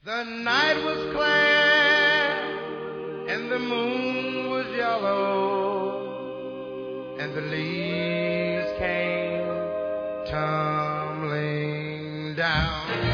The night was clear and the moon was yellow and the leaves came tumbling down.